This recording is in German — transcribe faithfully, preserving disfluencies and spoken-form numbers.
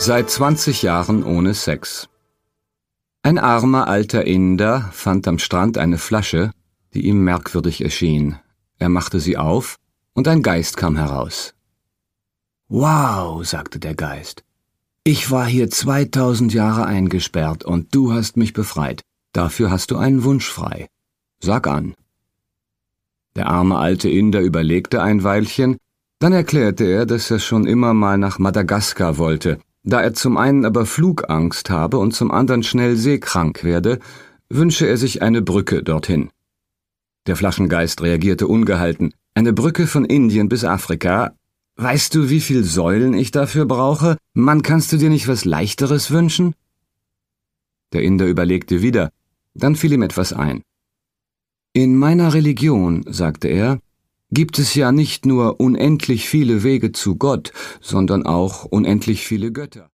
Seit zwanzig Jahren ohne Sex. Ein armer alter Inder fand am Strand eine Flasche, die ihm merkwürdig erschien. Er machte sie auf, und ein Geist kam heraus. »Wow«, sagte der Geist, »ich war hier zweitausend Jahre eingesperrt, und du hast mich befreit. Dafür hast du einen Wunsch frei. Sag an.« Der arme alte Inder überlegte ein Weilchen, dann erklärte er, dass er schon immer mal nach Madagaskar wollte. Da er zum einen aber Flugangst habe und zum anderen schnell seekrank werde, wünsche er sich eine Brücke dorthin. Der Flaschengeist reagierte ungehalten. »Eine Brücke von Indien bis Afrika? Weißt du, wie viel Säulen ich dafür brauche? Mann, kannst du dir nicht was Leichteres wünschen?« Der Inder überlegte wieder, dann fiel ihm etwas ein. »In meiner Religion«, sagte er, »gibt es ja nicht nur unendlich viele Wege zu Gott, sondern auch unendlich viele Götter.«